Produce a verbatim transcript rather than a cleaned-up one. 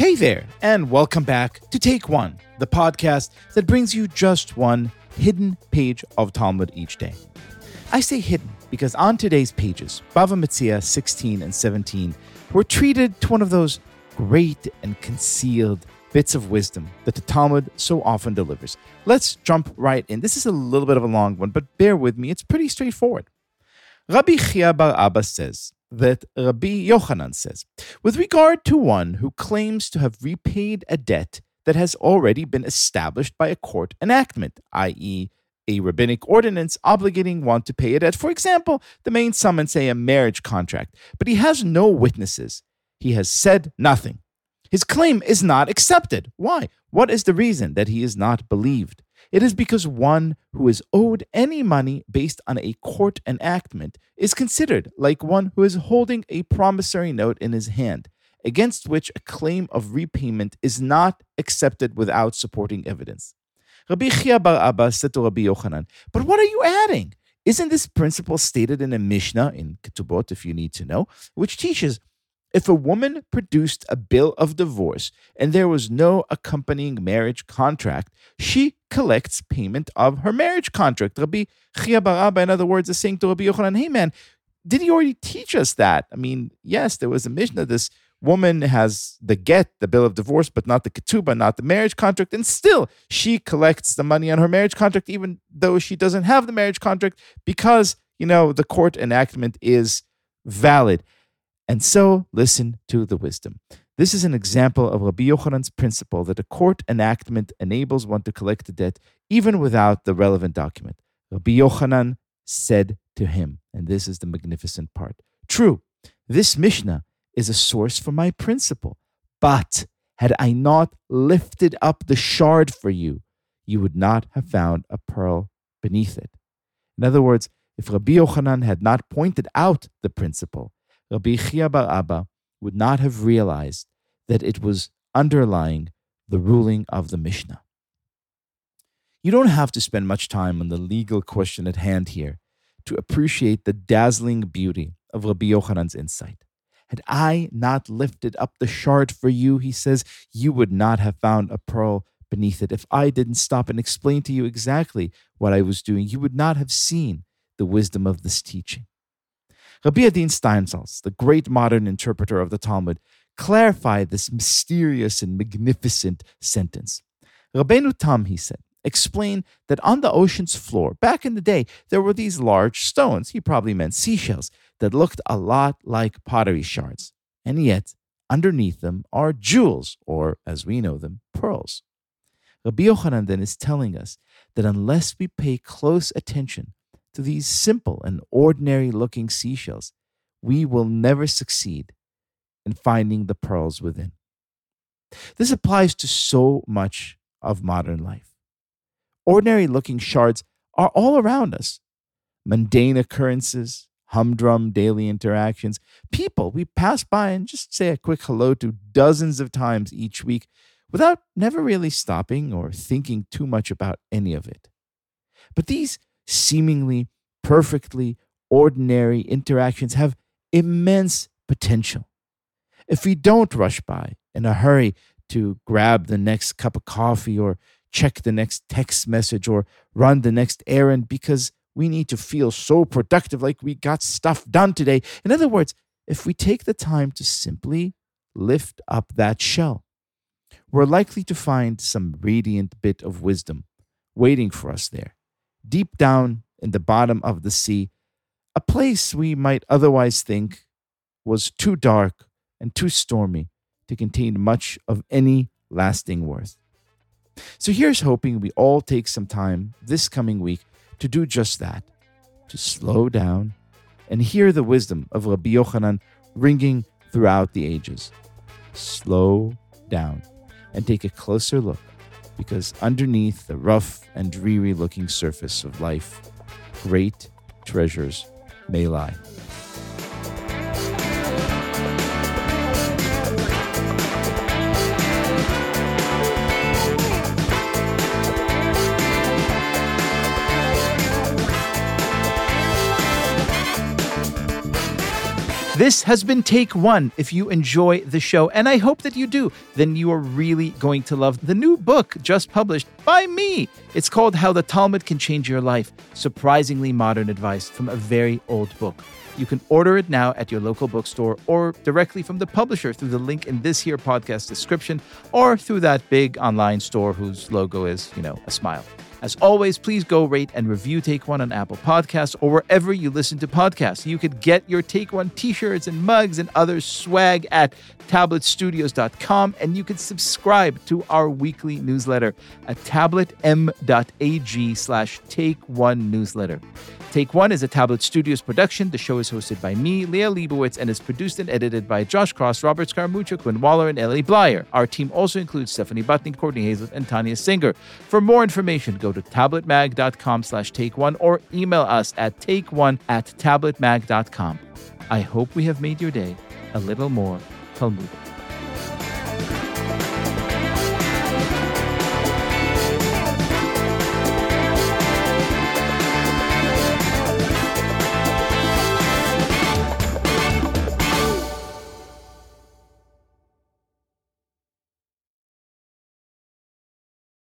Hey there, and welcome back to Take One, the podcast that brings you just one hidden page of Talmud each day. I say hidden because on today's pages, Bava Metzia sixteen and seventeen were treated to one of those great and concealed bits of wisdom that the Talmud so often delivers. Let's jump right in. This is a little bit of a long one, but bear with me. It's pretty straightforward. Rabbi Chia bar Abba says that Rabbi Yochanan says, with regard to one who claims to have repaid a debt that has already been established by a court enactment, that is, a rabbinic ordinance obligating one to pay a debt. For example, the main summons say a marriage contract, but he has no witnesses. He has said nothing. His claim is not accepted. Why? What is the reason that he is not believed? It is because one who is owed any money based on a court enactment is considered like one who is holding a promissory note in his hand, against which a claim of repayment is not accepted without supporting evidence. Rabbi Chia bar Abba said to Rabbi Yochanan, but what are you adding? Isn't this principle stated in a Mishnah, in Ketubot if you need to know, which teaches if a woman produced a bill of divorce and there was no accompanying marriage contract, she collects payment of her marriage contract. Rabbi Chia bar Abba, in other words, is saying to Rabbi Yochanan, hey man, did he already teach us that? I mean, yes, there was a Mishnah, this woman has the get, the bill of divorce, but not the ketubah, not the marriage contract, and still she collects the money on her marriage contract, even though she doesn't have the marriage contract, because, you know, the court enactment is valid. And so, listen to the wisdom. This is an example of Rabbi Yochanan's principle that a court enactment enables one to collect a debt even without the relevant document. Rabbi Yochanan said to him, and this is the magnificent part, true, this Mishnah is a source for my principle, but had I not lifted up the shard for you, you would not have found a pearl beneath it. In other words, if Rabbi Yochanan had not pointed out the principle, Rabbi Chia bar Abba would not have realized that it was underlying the ruling of the Mishnah. You don't have to spend much time on the legal question at hand here to appreciate the dazzling beauty of Rabbi Yochanan's insight. Had I not lifted up the shard for you, he says, you would not have found a pearl beneath it. If I didn't stop and explain to you exactly what I was doing, you would not have seen the wisdom of this teaching. Rabbi Adin Steinsaltz, the great modern interpreter of the Talmud, clarified this mysterious and magnificent sentence. Rabbeinu Tam, he said, explained that on the ocean's floor, back in the day, there were these large stones, he probably meant seashells, that looked a lot like pottery shards. And yet, underneath them are jewels, or as we know them, pearls. Rabbi Yochanan then is telling us that unless we pay close attention to these simple and ordinary-looking seashells, we will never succeed in finding the pearls within. This applies to so much of modern life. Ordinary-looking shards are all around us. Mundane occurrences, humdrum daily interactions, people we pass by and just say a quick hello to dozens of times each week without never really stopping or thinking too much about any of it. But these seemingly perfectly ordinary interactions have immense potential. If we don't rush by in a hurry to grab the next cup of coffee or check the next text message or run the next errand because we need to feel so productive like we got stuff done today. In other words, if we take the time to simply lift up that shell, we're likely to find some radiant bit of wisdom waiting for us there, deep down in the bottom of the sea, a place we might otherwise think was too dark and too stormy to contain much of any lasting worth. So here's hoping we all take some time this coming week to do just that, to slow down and hear the wisdom of Rabbi Yochanan ringing throughout the ages. Slow down and take a closer look, because underneath the rough and dreary-looking surface of life, great treasures may lie. This has been Take One. If you enjoy the show, and I hope that you do, then you are really going to love the new book just published by me. It's called How the Talmud Can Change Your Life. Surprisingly modern advice from a very old book. You can order it now at your local bookstore or directly from the publisher through the link in this here podcast description or through that big online store whose logo is, you know, a smile. As always, please go rate and review Take One on Apple Podcasts or wherever you listen to podcasts. You could get your Take One t-shirts and mugs and other swag at tablet studios dot com, and you can subscribe to our weekly newsletter at tabletm.ag slash Take One newsletter. Take One is a Tablet Studios production. The show is hosted by me, Leah Leibowitz, and is produced and edited by Josh Cross, Robert Scaramuccia, Quinn Waller, and Ellie Blyer. Our team also includes Stephanie Butney, Courtney Hazlett, and Tanya Singer. For more information, go to tabletmag.com slash take one or email us at takeone at tabletmag.com. I hope we have made your day a little more Talmudic.